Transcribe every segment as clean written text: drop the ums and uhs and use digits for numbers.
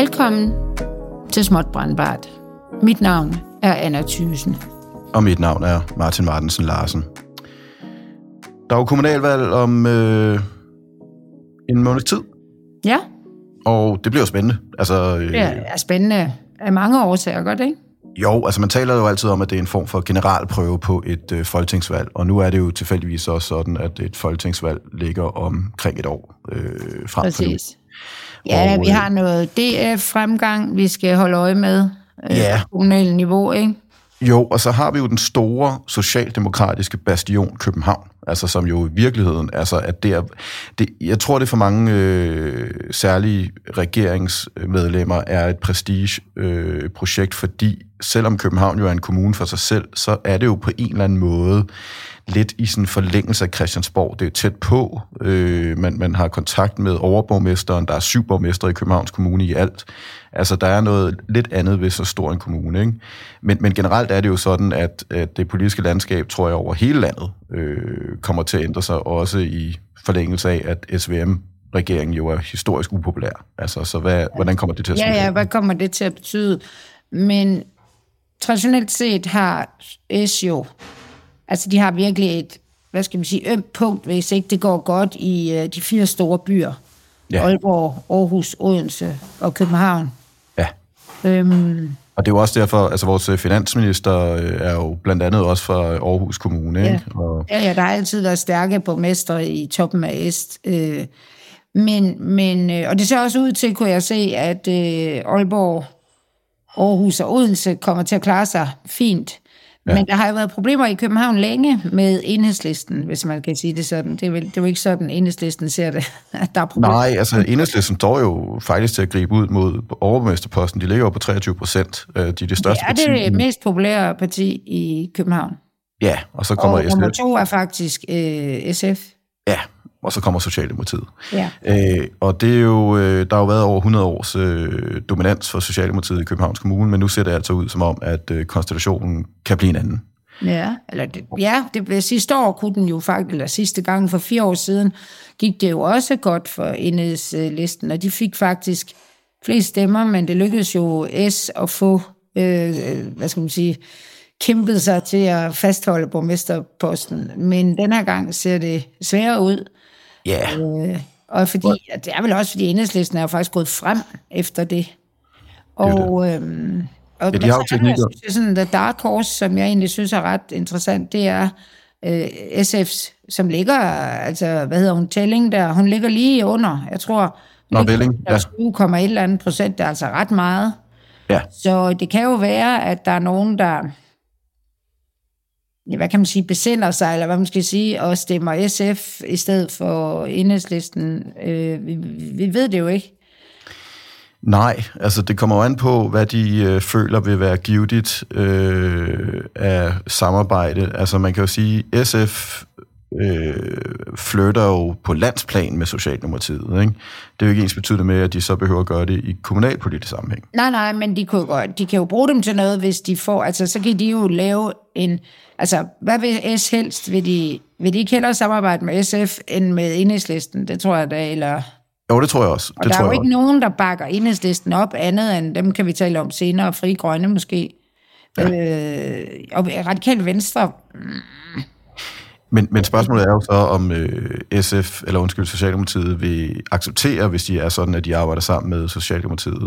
Velkommen til Småt Brandbart. Mit navn er Anna Thyssen. Og mit navn er Martin Martensen Larsen. Der er jo kommunalvalg om en måneds tid. Ja. Og det bliver jo spændende. Det er spændende af mange årsager, godt ikke? Jo, altså man taler jo altid om, at det er en form for generalprøve på et folketingsvalg. Og nu er det jo tilfældigvis også sådan, at et folketingsvalg ligger omkring et år frem. Præcis. Ja, vi har noget DF-fremgang, vi skal holde øje med på kommunalt niveau, ikke? Jo, og så har vi jo den store socialdemokratiske bastion København, altså som jo i virkeligheden, altså at jeg tror det for mange særlige regeringsmedlemmer er et prestigeprojekt, fordi selvom København jo er en kommune for sig selv, så er det jo på en eller anden måde lidt i sådan forlængelse af Christiansborg. Det er tæt på. Man har kontakt med overborgmesteren. Der er 7 borgmestre i Københavns Kommune i alt. Altså, der er noget lidt andet ved så stor en kommune, ikke? Men generelt er det jo sådan, at det politiske landskab, tror jeg, over hele landet kommer til at ændre sig, også i forlængelse af, at SVM-regeringen jo er historisk upopulær. Altså, så hvordan kommer det til at ske? Ja, hvad kommer det til at betyde? Men traditionelt set har S jo... Altså, de har virkelig et, ømt punkt, hvis ikke det går godt i de 4 store byer. Ja. Aalborg, Aarhus, Odense og København. Ja. Og det er jo også derfor, altså vores finansminister er jo blandt andet også fra Aarhus Kommune, ja. Ikke? Ja, der har altid været stærke borgmestre i toppen af Est. Og det ser også ud til, kunne jeg se, at Aalborg, Aarhus og Odense kommer til at klare sig fint. Ja. Men der har jo været problemer i København længe med Enhedslisten, hvis man kan sige det sådan. Det er jo ikke sådan, Enhedslisten ser det, at der er problemer. Nej, altså Enhedslisten står jo faktisk til at gribe ud mod overborgmesterposten. De ligger jo på 23%. De er det største parti. Det er det mest populære parti i København. Ja, og så kommer SF. Og nummer 2 er faktisk SF. Ja, og så kommer Socialdemokratiet. Ja. Og det er jo, der har jo været over 100 års dominans for Socialdemokratiet i Københavns Kommune, men nu ser det altså ud som om, at konstellationen kan blive en anden. Det sidste år kunne den jo faktisk, eller sidste gang for 4 år siden, gik det jo også godt for Enhedslisten, og de fik faktisk flest stemmer, men det lykkedes jo S at få, kæmpet sig til at fastholde borgmesterposten. Men den her gang ser det sværere ud. Ja. Og fordi, det er vel også, fordi Enhedslisten er jo faktisk gået frem efter det. Og de har jo teknikker. Sådan the dark horse, som jeg egentlig synes er ret interessant, det er SF's, som ligger, altså, hvad hedder hun, Tælling der, hun ligger lige under, jeg tror, Velling, ja. 7,1%, det er altså ret meget. Ja. Så det kan jo være, at der er nogen, der besinder sig, eller hvad man skal sige, og stemmer SF i stedet for Enhedslisten. Vi ved det jo ikke. Nej, altså det kommer jo an på, hvad de føler vil være givetigt af samarbejde. Altså man kan jo sige, SF flytter jo på landsplan med Socialdemokratiet, ikke? Det er jo ikke ens betydende med, at de så behøver at gøre det i kommunalpolitisk sammenhæng. Nej, men de kan jo bruge dem til noget, hvis de får, altså så kan de jo lave en, altså hvad vil S helst? Vil de ikke hellere samarbejde med SF end med Enhedslisten? Det tror jeg da, eller... Jo, det tror jeg også. Og der er jo ikke nogen, der bakker Enhedslisten op, andet end dem kan vi tale om senere, Frie Grønne måske. Ja. Og Radikale Venstre... Men spørgsmålet er jo så, om Socialdemokratiet vil acceptere, hvis de er sådan, at de arbejder sammen med Socialdemokratiet,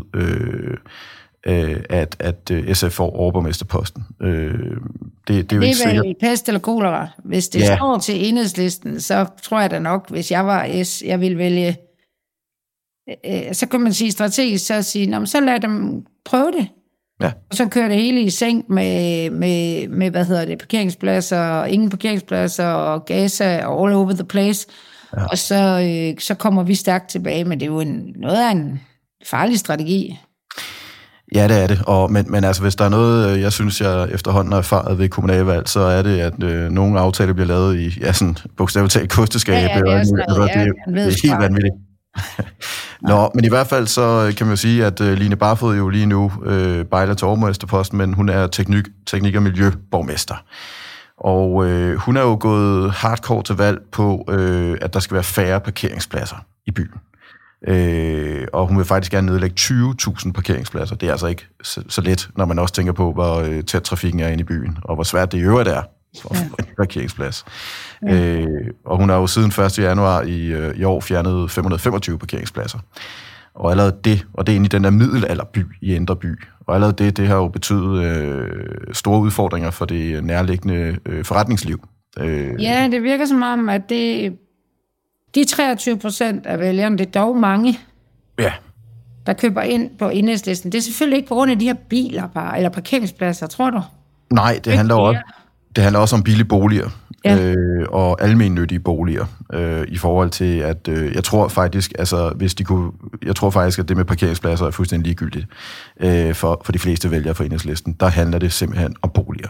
at SF får overborgmesterposten. Det er jo ikke sikkert. Vel pest eller kolera. Hvis det står til Enhedslisten, så tror jeg da nok, hvis jeg var S, jeg ville vælge... Så kan man sige strategisk, så lad dem prøve det. Ja. Og så kører det hele i sænk med parkeringspladser, ingen parkeringspladser, og Gaza, og all over the place. Ja. Og så kommer vi stærkt tilbage, men det er jo noget af en farlig strategi. Ja, det er det. Men altså, hvis der er noget, jeg synes, jeg efterhånden har erfaret ved kommunalvalg, så er det, at nogle aftaler bliver lavet i, sådan bogstaveligt talt kosteskab. Ja, det er helt vanvittigt. Nå, men i hvert fald så kan man jo sige, at Line Barfod jo lige nu bejler til overborgmesterposten, men hun er teknik- og miljøborgmester. Og hun er jo gået hardcore til valg på, at der skal være færre parkeringspladser i byen. Og hun vil faktisk gerne nedlægge 20.000 parkeringspladser. Det er altså ikke så let, når man også tænker på, hvor tæt trafikken er inde i byen, og hvor svært det i øvrigt er at få en parkeringsplads. Og hun har jo siden 1. januar i år fjernet 525 parkeringspladser. Og allerede det, og det er inde i den der middelalderby i Indre By, og allerede det har jo betydet store udfordringer for det nærliggende forretningsliv. Ja, det virker som om, at de 23% af vælgerne, det er dog mange, der køber ind på Enhedslisten. Det er selvfølgelig ikke på grund af de her biler bare, eller parkeringspladser, tror du? Nej, det handler også om billige boliger. Og almennyttige boliger i forhold til, at jeg tror faktisk, at det med parkeringspladser er fuldstændig ligegyldigt for de fleste vælgere for Enhedslisten. Der handler det simpelthen om boliger.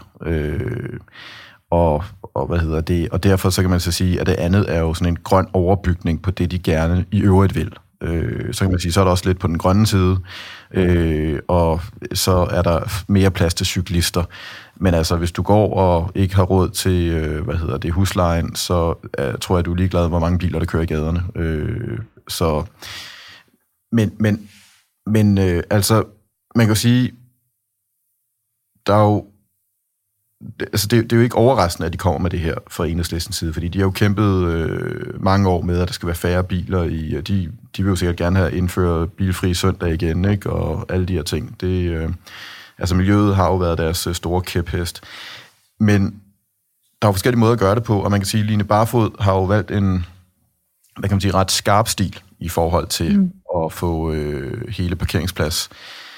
Og hvad hedder det? Og derfor så kan man så sige, at det andet er jo sådan en grøn overbygning på det, de gerne i øvrigt vil. Så kan man sige, så er der også lidt på den grønne side, og så er der mere plads til cyklister. Men altså, hvis du går og ikke har råd til, huslejen, så tror jeg, du er ligeglad, hvor mange biler, der kører i gaderne. Men altså, man kan sige, der er jo, altså det er jo ikke overraskende, at de kommer med det her fra Enhedslistens side, fordi de har jo kæmpet mange år med, at der skal være færre biler i, de vil jo sikkert gerne have indført bilfri søndag igen, ikke? Og alle de her ting. Altså miljøet har jo været deres store kæphest. Men der er jo forskellige måder at gøre det på, og man kan sige, at Line Barfod har jo valgt en, hvad kan man sige, ret skarp stil i forhold til at få hele parkeringsplads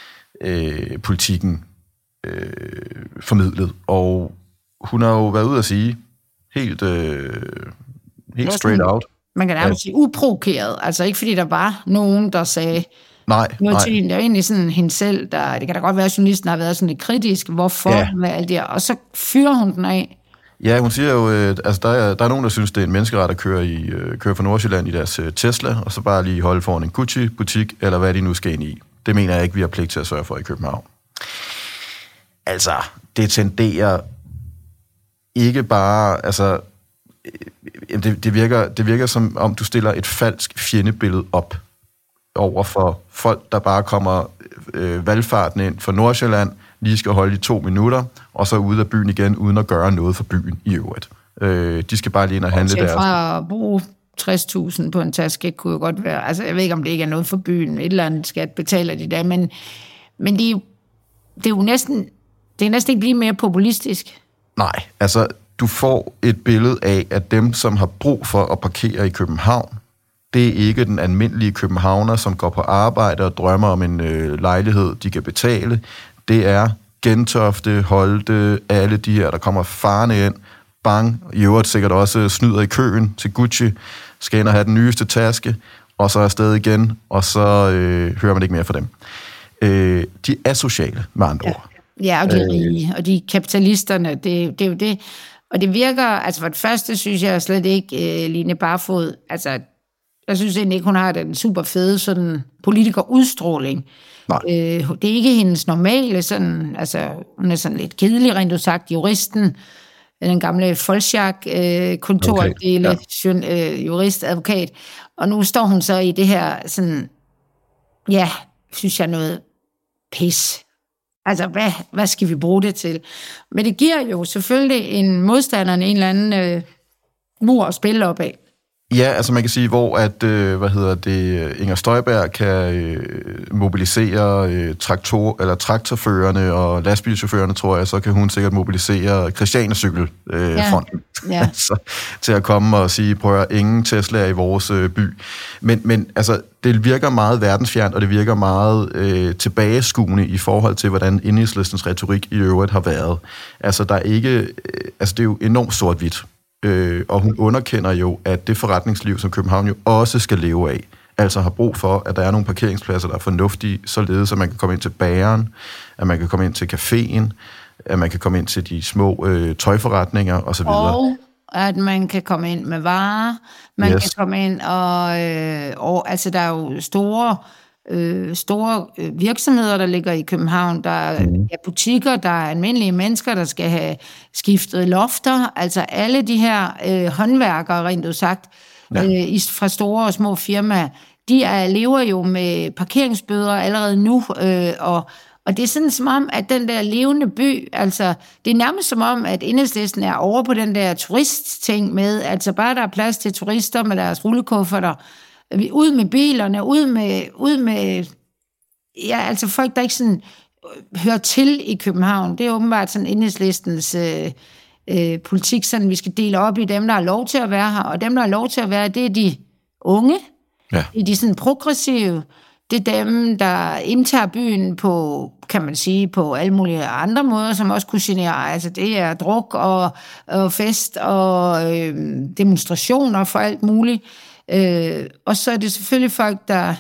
politikken formidlet. Og hun har jo været ude at sige helt straight out. Man kan nærmest sige uprovokeret. Altså ikke fordi der var nogen, der sagde noget til hende. Det er jo egentlig sådan hende selv, det kan da godt være, at journalisten har været sådan lidt kritisk. Hvorfor med alt det her? Og så fyrer hun den af. Ja, hun siger jo, altså der er nogen, der synes, det er en menneskeret at køre fra Nordsjælland i deres Tesla, og så bare lige holde foran en Gucci-butik, eller hvad de nu skal ind i. Det mener jeg ikke, vi har pligt til at sørge for i København. Altså, det tenderer ikke bare, altså, det virker som om, du stiller et falsk fjendebillede op over for folk, der bare kommer valgfarten ind fra Nordsjælland, lige skal holde i 2 minutter, og så ud af byen igen, uden at gøre noget for byen i øvrigt. De skal bare lige ind og handle deres. Fra at bruge 60.000 på en taske, kunne jo godt være, altså jeg ved ikke, om det ikke er noget for byen, et eller andet skat betaler de der, men det er jo næsten ikke blive mere populistisk. Nej, altså du får et billede af, at dem, som har brug for at parkere i København, det er ikke den almindelige københavner, som går på arbejde og drømmer om en lejlighed, de kan betale. Det er Gentofte, Holte, alle de her, der kommer farne ind, bang, i øvrigt sikkert også snyder i køen til Gucci, skal ind og have den nyeste taske, og så er afsted igen, og så hører man ikke mere fra dem. De er sociale, med andre ord. Ja, og de rige, og de kapitalisterne, det er jo det. Og det virker, altså for det første synes jeg slet ikke, Line Barfod, altså jeg synes egentlig ikke, hun har den super fede sådan politikerudstråling. Det er ikke hendes normale sådan, altså hun er sådan lidt kedelig, rent udsagt, juristen, den gamle Folchak, kontordele, jurist, advokat, og nu står hun så i det her sådan, ja, synes jeg noget pis. Altså, hvad skal vi bruge det til? Men det giver jo selvfølgelig en modstanderen en eller anden mur at spille op af. Ja, altså man kan sige, hvor at, Inger Støjberg kan mobilisere traktorførerne og lastbilchaufførerne, tror jeg, så kan hun sikkert mobilisere Christiania-cykelfonden til at komme og sige, prøv at ingen Tesla i vores by. Men altså, det virker meget verdensfjernt, og det virker meget tilbageskuende i forhold til, hvordan Enhedslistens retorik i øvrigt har været. Altså, der er ikke, altså det er jo enormt sort-hvidt. Og hun underkender jo, at det forretningsliv, som København jo også skal leve af, altså har brug for, at der er nogle parkeringspladser, der er fornuftige, således at man kan komme ind til bageren, at man kan komme ind til caféen, at man kan komme ind til de små tøjforretninger osv. Og at man kan komme ind med varer, man kan komme ind og altså der er jo store virksomheder, der ligger i København. Der er butikker, der er almindelige mennesker, der skal have skiftet lofter. Altså alle de her håndværkere, rent udsagt, fra store og små firmaer, lever jo med parkeringsbøder allerede nu, og det er sådan som om, at den der levende by, altså det er nærmest som om, at Enhedslisten er over på den der turistting med, altså bare der er plads til turister med deres rullekufferter, ud med bilerne, ud med ja, altså folk, der ikke sådan hører til i København. Det er åbenbart sådan Enhedslistens politik, sådan vi skal dele op i dem, der har lov til at være her, og dem, der har lov til at være, det er de unge, det er de sådan progressive, det er dem, der indtager byen på, kan man sige, på alle mulige andre måder, som også kunne genere. Altså det er druk og fest og demonstrationer for alt muligt. Og så er det selvfølgelig folk, der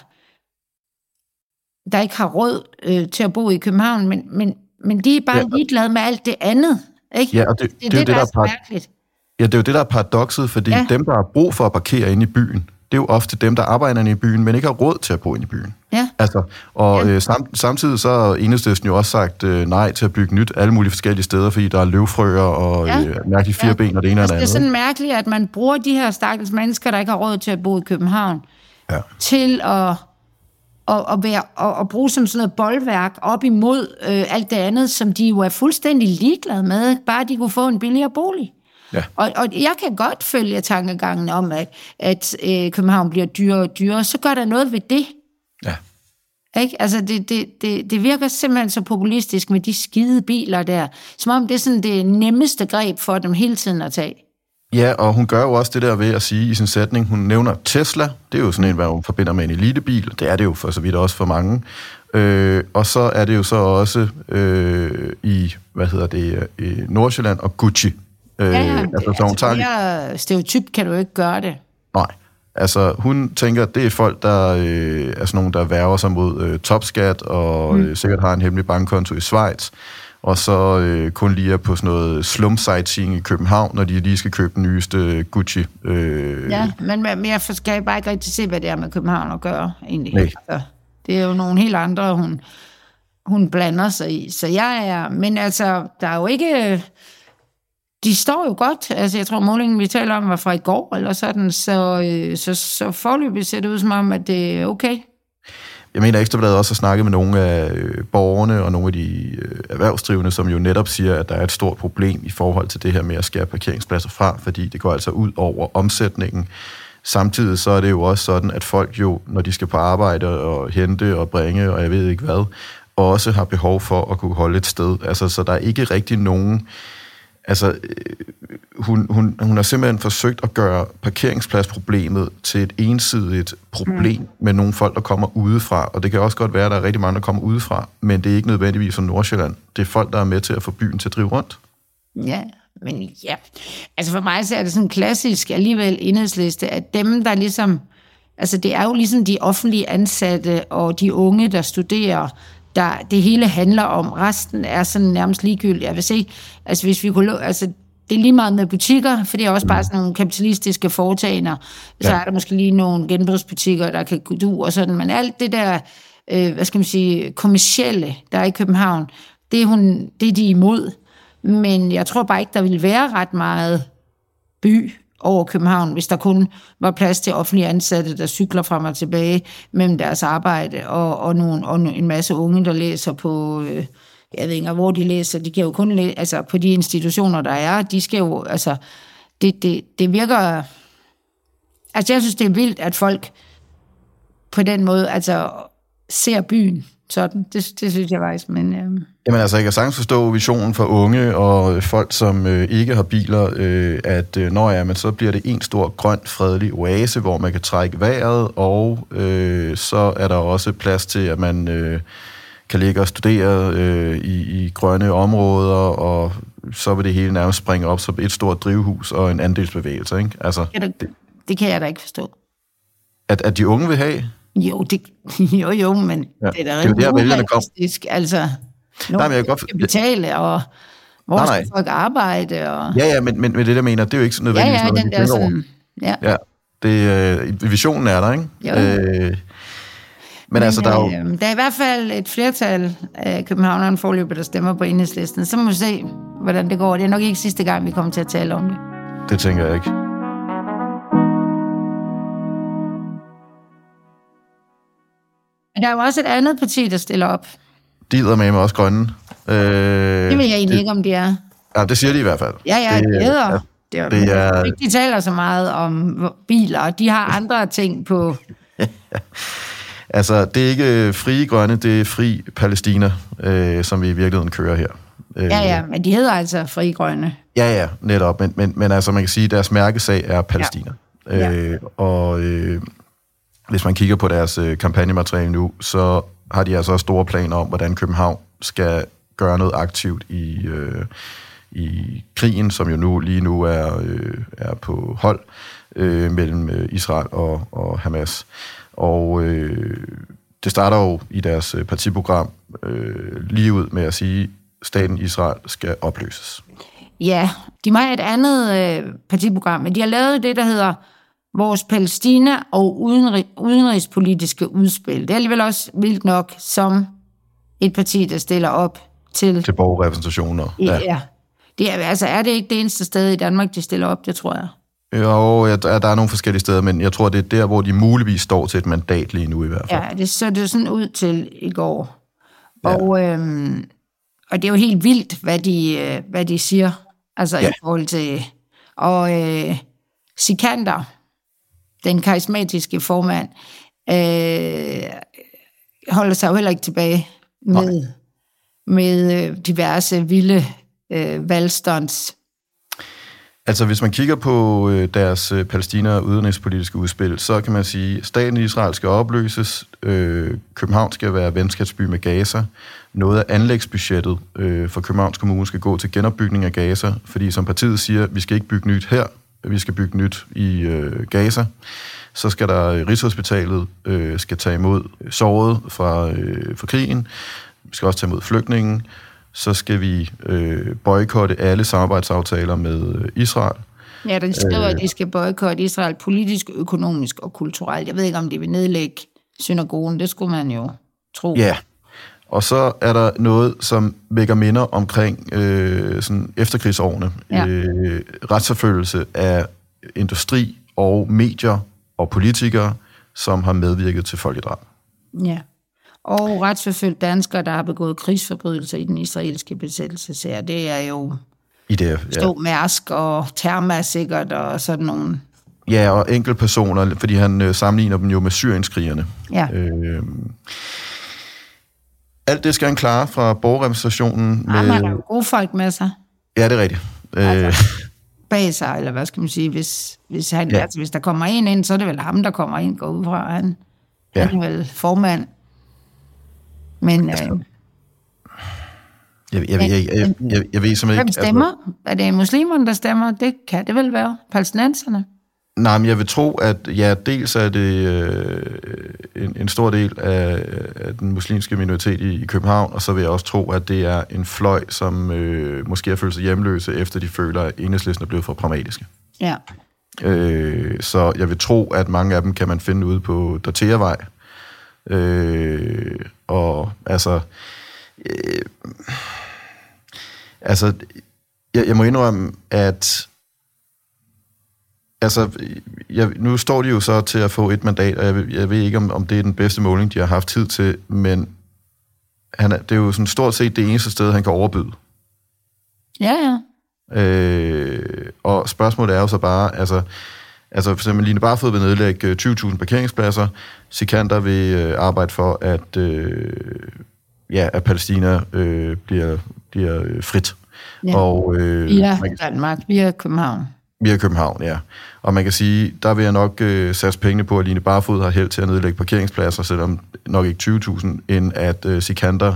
ikke har råd til at bo i København, men de er bare ligeglade med alt det andet. Ikke? Ja, og det er det, der er mærkeligt. Ja, det er jo det, der er paradokset, fordi dem, der har brug for at parkere inde i byen, det er jo ofte dem, der arbejder inde i byen, men ikke har råd til at bo inde i byen. Ja. Altså, og samtidig så har Enhedslisten jo også sagt nej til at bygge nyt alle mulige forskellige steder, fordi der er løvfrøer og mærkelige fireben og det ene og det andet. Det er sådan mærkeligt, at man bruger de her stakkels mennesker, der ikke har råd til at bo i København, til at bruge som sådan noget boldværk op imod alt det andet, som de jo er fuldstændig ligeglade med, bare de kunne få en billigere bolig. Ja. Og jeg kan godt følge tankegangen om, at København bliver dyrere og dyrere, så gør der noget ved det. Ja. Ikke? Altså, det virker simpelthen så populistisk med de skide biler der, som om det er sådan det nemmeste greb for dem hele tiden at tage. Ja, og hun gør jo også det der ved at sige i sin sætning, hun nævner Tesla, det er jo sådan en, hvad hun forbinder med en elitebil, det er det jo for så vidt også for mange. Og så er det jo så også i Nordsjælland og Gucci. Mere stereotyp kan du ikke gøre det. Nej, altså hun tænker, at det er folk, der er sådan nogle, der værger sig mod topskat, og sikkert har en hemmelig bankkonto i Schweiz, og så kun lige er på sådan noget slum-sightseeing i København, når de lige skal købe den nyeste Gucci. Ja, men jeg skal bare ikke rigtig se, hvad det er med København at gøre, egentlig. Altså, det er jo nogle helt andre, hun blander sig i. Så men altså, der er jo ikke... De står jo godt. Altså, jeg tror, målingen, vi taler om, var fra i går, eller sådan, så forløbig ser det ud som om, at det er okay. Jeg mener, Ekstrabladet også har snakket med nogle af borgerne og nogle af de erhvervsdrivende, som jo netop siger, at der er et stort problem i forhold til det her med at skære parkeringspladser fra, fordi det går altså ud over omsætningen. Samtidig så er det jo også sådan, at folk jo, når de skal på arbejde og hente og bringe, og jeg ved ikke hvad, også har behov for at kunne holde et sted. Altså, så der er ikke rigtig nogen... Altså, hun har simpelthen forsøgt at gøre parkeringspladsproblemet til et ensidigt problem med nogle folk, der kommer udefra. Og det kan også godt være, at der er rigtig mange, der kommer udefra, men det er ikke nødvendigvis som Nordsjælland. Det er folk, der er med til at få byen til at drive rundt. Ja, men ja. Altså for mig så er det sådan klassisk alligevel Enhedsliste, at dem, der ligesom... Altså det er jo ligesom de offentlige ansatte og de unge, der studerer... det hele handler om. Resten er sådan nærmest ligegyldigt. Jeg vil se, altså hvis vi kunne... Altså, det er lige meget med butikker, for det er også bare sådan nogle kapitalistiske foretagender. Så er der måske lige nogle genbrugsbutikker, der kan du og sådan. Men alt det der, hvad skal man sige, kommercielle, der er i København, det er de imod. Men jeg tror bare ikke, der vil være ret meget by over København, hvis der kun var plads til offentlige ansatte, der cykler frem og tilbage mellem deres arbejde, og en masse unge, der læser på, jeg ved ikke, hvor de læser, de kan jo kun læse, altså på de institutioner, der er, de skal jo, altså, det virker, altså jeg synes, det er vildt, at folk på den måde, altså, ser byen sådan. Det synes jeg faktisk, men... Jamen altså, jeg kan sagtens forstå visionen for unge og folk, som ikke har biler, at men så bliver det en stor, grøn, fredelig oase, hvor man kan trække vejret, og så er der også plads til, at man kan ligge og studere i grønne områder, og så vil det hele nærmest springe op som et stort drivhus og en andelsbevægelse, ikke? Altså, det kan jeg da ikke forstå. At de unge vil have... Jo, men det er da rigtig urealistisk. Altså, nogen skal betale, og hvor skal folk arbejde? Og... Ja, men det der mener, det er jo ikke nødvendigvis noget, den der sådan... Ja, visionen er der, ikke? Men altså, der er jo... Der er i hvert fald et flertal af københavnerne forløbet, der stemmer på Enhedslisten. Så må vi se, hvordan det går. Det er nok ikke sidste gang, vi kommer til at tale om det. Det tænker jeg ikke. Men der er jo også et andet parti, der stiller op. De hedder med mig også grønne. Det ved jeg egentlig ikke, om de er. Ja, det siger de i hvert fald. Ja, det hedder. Det er ikke, de taler så meget om biler, og de har andre ting på. Altså, det er ikke Frie Grønne, det er Fri Palæstina, som vi i virkeligheden kører her. Ja, men de hedder altså Frie Grønne. Ja, netop. Men altså, man kan sige, at deres mærkesag er Palæstina. Ja. Hvis man kigger på deres kampagnemateriale nu, så har de altså også store planer om, hvordan København skal gøre noget aktivt i krigen, som jo lige nu er på hold mellem Israel og Hamas. Og det starter jo i deres partiprogram lige ud med at sige, at staten Israel skal opløses. Ja, de har et andet partiprogram, men de har lavet det, der hedder vores Palæstina og udenrigspolitiske udspil. Det er alligevel også vildt nok som et parti, der stiller op til borgerrepræsentationer. Ja. Det er det ikke det eneste sted i Danmark, de stiller op, det tror jeg. Jo, der er nogle forskellige steder, men jeg tror, det er der, hvor de muligvis står til et mandat lige nu i hvert fald. Ja, det så det sådan ud til i går. Ja. Og det er jo helt vildt, hvad de siger, altså i forhold til. Og Sikander, den karismatiske formand, holder sig jo heller ikke tilbage med diverse vilde valgstunts. Altså, hvis man kigger på deres Palæstina- udenrigspolitiske udspil, så kan man sige, at staten Israel skal opløses, København skal være venskabsby med Gaza, noget af anlægsbudgettet for Københavns Kommune skal gå til genopbygning af Gaza, fordi som partiet siger, vi skal ikke bygge nyt her, vi skal bygge nyt i Gaza. Så skal der Rigshospitalet skal tage imod sårede fra krigen, vi skal også tage imod flygtningen, så skal vi boykotte alle samarbejdsaftaler med Israel. Ja, den skriver, at de skal boykotte Israel politisk, økonomisk og kulturelt. Jeg ved ikke, om de vil nedlægge synagogen. Det skulle man jo tro. Ja, og så er der noget, som vækker minder omkring sådan efterkrigsårene. Ja. Retsforfølgelse af industri og medier og politikere, som har medvirket til folkedrab. Ja. Og retsforfølgt danskere, der har begået krigsforbrydelser i den israelske besættelsesserie. Det er jo Mærsk og Therma sikkert og sådan nogle. Ja, og enkeltpersoner, fordi han sammenligner dem jo med syrienskrigerne. Ja. Alt det skal han klare fra borgerrepræsentationen. Ja, man har jo gode folk med sig. Ja, det er rigtigt. Bag sig, eller hvad skal man sige, hvis der kommer en ind, så er det vel ham, der kommer ind, går ud fra. Han er vel formand. Men jeg ved simpelthen ikke. Hvem stemmer? Er det muslimerne, der stemmer? Det kan det vel være. Palæstinenserne? Nej, men jeg vil tro, at dels er det en stor del af den muslimske minoritet i København, og så vil jeg også tro, at det er en fløj, som måske har følt sig hjemløse, efter de føler, at Enhedslisten er blevet for pragmatiske. Ja. Så jeg vil tro, at mange af dem kan man finde ude på Dortheavej. Og jeg må indrømme, at nu står de jo så til at få et mandat, og jeg ved ikke, om det er den bedste måling, de har haft tid til, men det er jo sådan stort set det eneste sted, han kan overbyde. Ja. Og spørgsmålet er jo så bare, altså for eksempel Line Barfod vil nedlægge 20.000 parkeringspladser. Sikander vil arbejde for, at Palæstina bliver frit. Ja. Og, Danmark, via København. Via København, ja. Og man kan sige, der vil jeg nok satse pengene på, at Line Barfod har held til at nedlægge parkeringspladser, selvom nok ikke 20.000, end at Sikander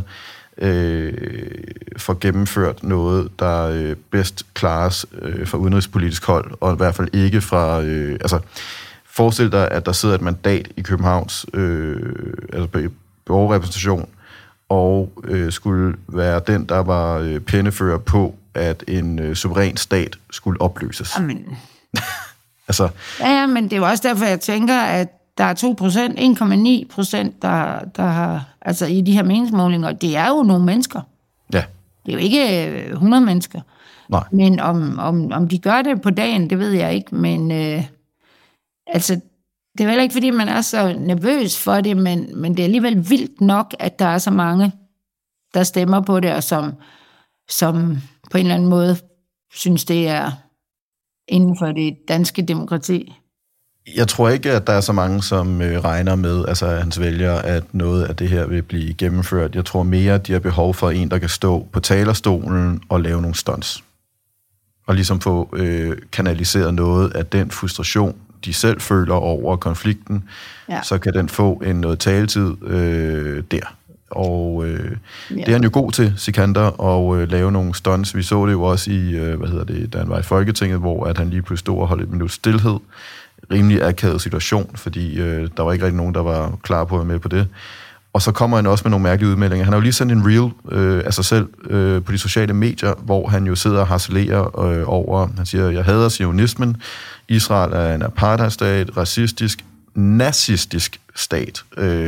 får gennemført noget, der bedst klares fra udenrigspolitisk hold, og i hvert fald ikke fra. Forestil dig, at der sidder et mandat i Københavns borgerrepræsentation, og skulle være den, der var pennefører på, at en suveræn stat skulle opløses. Amen. Ja, men det er jo også derfor, jeg tænker, at der er 1,9%, der har, altså i de her meningsmålinger, det er jo nogle mennesker. Ja. Det er jo ikke 100 mennesker. Nej. Men om de gør det på dagen, det ved jeg ikke, men det er heller ikke, fordi man er så nervøs for det, men det er alligevel vildt nok, at der er så mange, der stemmer på det, og som på en eller anden måde synes, det er inden for det danske demokrati. Jeg tror ikke, at der er så mange, som regner med, altså hans vælgere, at noget af det her vil blive gennemført. Jeg tror mere, at de har behov for en, der kan stå på talerstolen og lave nogle stunts. Og ligesom få kanaliseret noget af den frustration, de selv føler over konflikten, så kan den få noget taletid der. Og det er han jo god til, Sikander, at lave nogle stunts. Vi så det jo også i, da han var i Folketinget, hvor at han lige pludselig stod og holdt et minut stilhed. Rimelig akavet situation, fordi der var ikke rigtig nogen, der var klar på at være med på det. Og så kommer han også med nogle mærkelige udmeldinger. Han har jo lige sendt en reel af sig selv på de sociale medier, hvor han jo sidder og harcelerer over, han siger, jeg hader zionismen, Israel er en apartheidstat, racistisk, nazistisk stat,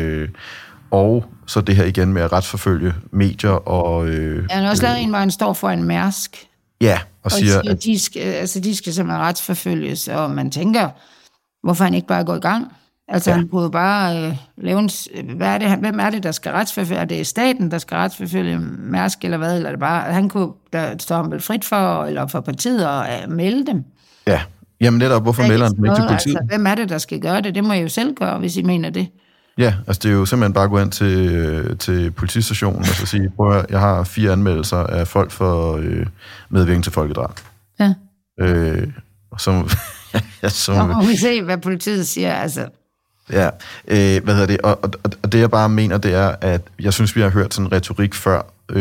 og så det her igen med at retsforfølge medier og... han har også lavet en, hvor han står for en Mærsk. Ja, og siger at de skal simpelthen retsforfølges, og man tænker, hvorfor han ikke bare går i gang? Altså han kunne jo bare lave en... Hvem er det, der skal retsforfølge? Er det staten, der skal retsforfølge Mærsk, eller hvad? Eller er det bare... Han kunne... Der står ham vel frit for, eller for partiet, og melde dem. Ja, jamen netop, hvorfor melder han dem ikke til politiet? Altså, hvem er det, der skal gøre det? Det må I jo selv gøre, hvis I mener det. Ja, altså det er jo simpelthen bare at gå ind til politistationen og så sige, prøv at høre, jeg har 4 anmeldelser af folk for medvirkning til folkedrab. Ja. Som så må vi se, hvad politiet siger, altså. Ja, og det jeg bare mener, det er, at jeg synes, vi har hørt sådan en retorik før,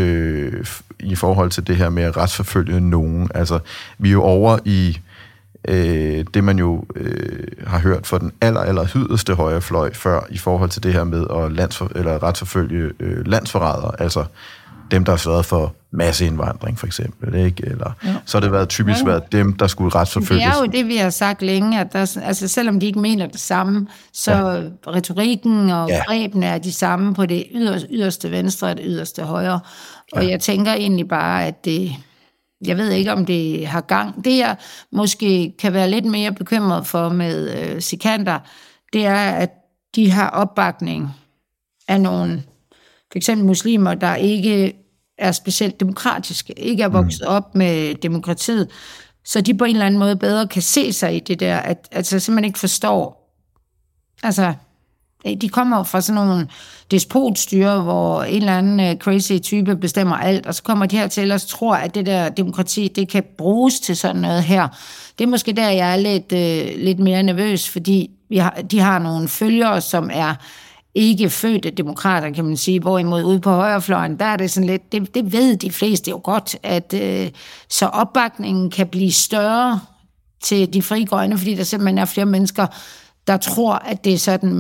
i forhold til det her med at retsforfølge nogen. Altså, vi er jo over i det, man jo har hørt for den aller yderste højrefløj før, i forhold til det her med at retsforfølge landsforrædere, altså dem, der har sørget for masseindvandring, for eksempel, ikke? Eller så har det været typisk været dem, der skulle retsforfølges. Det er jo det, vi har sagt længe, at der, altså selvom de ikke mener det samme, så retorikken og grebene er de samme på det yderste venstre og det yderste højre. Og jeg tænker egentlig bare, at det... Jeg ved ikke, om det har gang. Det, jeg måske kan være lidt mere bekymret for med Sikander, det er, at de har opbakning af nogle, for eksempel muslimer, der ikke er specielt demokratiske, ikke er vokset op med demokratiet, så de på en eller anden måde bedre kan se sig i det der, at altså simpelthen ikke forstår. Altså, de kommer fra sådan nogle despotstyre, hvor en eller anden crazy type bestemmer alt, og så kommer de her til og tror, at det der demokrati, det kan bruges til sådan noget her. Det er måske der, jeg er lidt mere nervøs, fordi de har nogle følgere, som er ikke fødte demokrater, kan man sige, hvorimod ude på højrefløjen, der er det sådan lidt, det ved de fleste jo godt, at så opbakningen kan blive større til de frie grønne, fordi der simpelthen er flere mennesker, der tror, at det er sådan,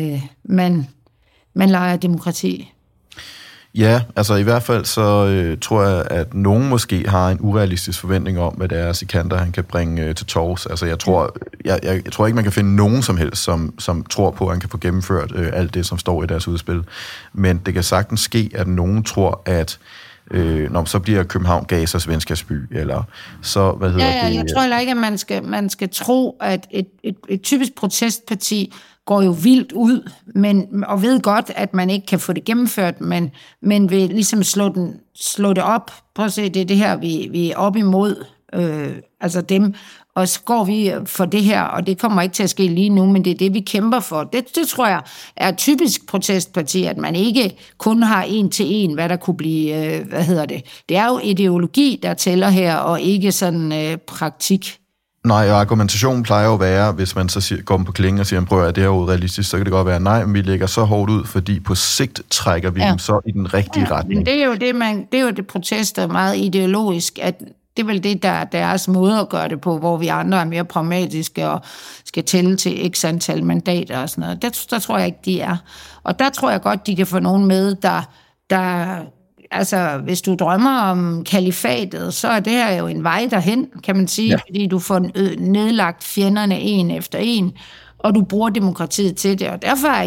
man leger demokrati. Ja, altså i hvert fald så tror jeg, at nogen måske har en urealistisk forventning om, hvad det er, Sikander han kan bringe til torvs. Altså jeg tror ikke, man kan finde nogen som helst, som tror på, at han kan få gennemført alt det, som står i deres udspil. Men det kan sagtens ske, at nogen tror, at så bliver København Gazas venskabsby, eller så, hvad hedder det? Jeg tror heller ikke, at man skal tro, at et typisk protestparti går jo vildt ud, og ved godt, at man ikke kan få det gennemført, men vil ligesom slå det op. Prøv at se, det er det her, vi er op imod, altså dem, og så går vi for det her, og det kommer ikke til at ske lige nu, men det er det, vi kæmper for. Det tror jeg er et typisk protestparti, at man ikke kun har en til en, hvad der kunne blive, Det er jo ideologi, der tæller her, og ikke sådan praktik. Nej, og argumentationen plejer jo at være, hvis man så går på klingen og siger, prøv at det er jo realistisk, så kan det godt være, nej, men vi lægger så hårdt ud, fordi på sigt trækker vi dem så i den rigtige retning. Men det er jo det protester meget ideologisk, at det er vel det, der er deres måde at gøre det på, hvor vi andre er mere pragmatiske og skal tælle til x antal mandater og sådan noget. Der tror jeg ikke, de er. Og der tror jeg godt, de kan få nogen med, der altså, hvis du drømmer om kalifatet, så er det her jo en vej derhen, kan man sige, fordi du får nedlagt fjenderne en efter en, og du bruger demokratiet til det. Og derfor er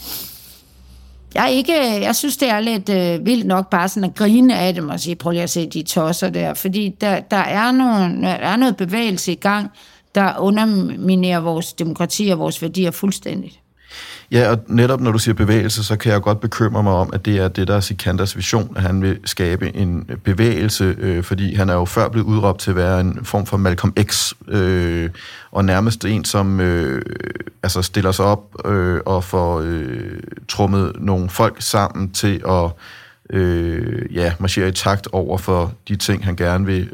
jeg synes, det er lidt vildt nok bare sådan at grine af dem og sige, prøv lige at se de tosser der, fordi der er noget bevægelse i gang, der underminerer vores demokrati og vores værdier fuldstændigt. Ja, og netop når du siger bevægelse, så kan jeg godt bekymre mig om, at det er det, der er Sikandars vision, at han vil skabe en bevægelse, fordi han er jo før blevet udråbt til at være en form for Malcolm X, og nærmest en, som altså stiller sig op og får trummet nogle folk sammen til at marchere i takt over for de ting, han gerne vil